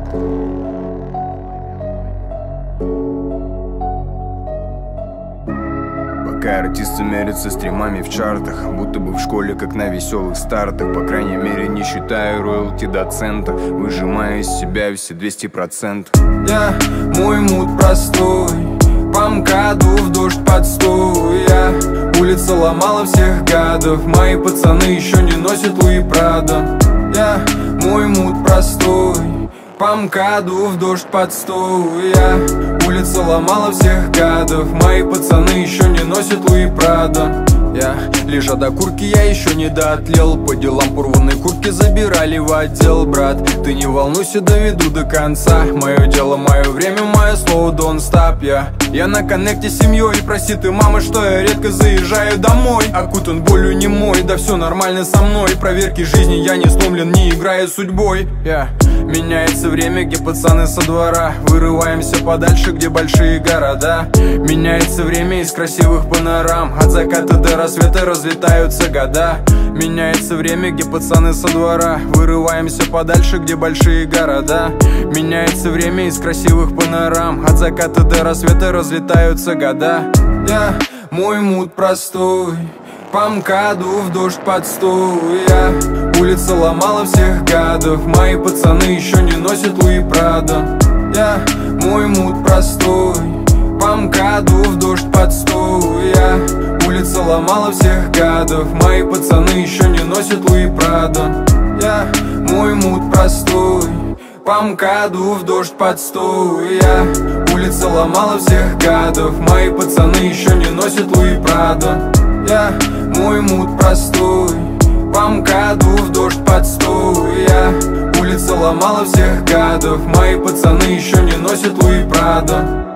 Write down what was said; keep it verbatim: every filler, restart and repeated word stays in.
Пока артисты мерятся стримами в чартах, будто бы в школе, как на веселых стартах. По крайней мере, не считаю роялти до цента, выжимая из себя все двести процентов. Я, мой мут простой, по МКАДу в дождь подстой. Я, улица ломала всех гадов, мои пацаны еще не носят Луи Прадо. Я, мой мут простой, по МКАДу в дождь подстой. Я, улица ломала всех гадов, мои пацаны еще не носят Луи Прадо. Я, лежа до курки, я еще не доотлел. По делам порванной куртки забирали в отдел. Брат, ты не волнуйся, доведу до конца. Мое дело, мое время, мое слово, don't stop. Я, я на коннекте с семьей, прости ты, мама, что я редко заезжаю домой. Окутан болью не мой, да все нормально со мной. Проверки жизни, я не сломлен, не играя судьбой. Я, меняется время, где пацаны со двора. Вырываемся подальше, где большие города. Меняется время из красивых панорам. От заката до рассвета разлетаются года. Меняется время, где пацаны со двора. Вырываемся подальше, где большие города. Меняется время из красивых панорам. От заката до рассвета разлетаются года. Я, мой мут простой, по МКАДу в дождь подстой. Я, улица ломала всех гадов, мои пацаны еще не носят Луи Прадо. Я, мой мут простой, по МКАДу в дождь подстой. Я, улица ломала всех гадов, мои пацаны еще не носят Луи Прадо. Я, мой мут простой, по МКАДу в дождь подстой. Я, улица ломала всех гадов, мои пацаны еще не носят Луи Прадо. Я, мой мут простой, по МКАДу в дождь подстой. Я, улица ломала всех гадов, мои пацаны еще не носят Луи Прадо.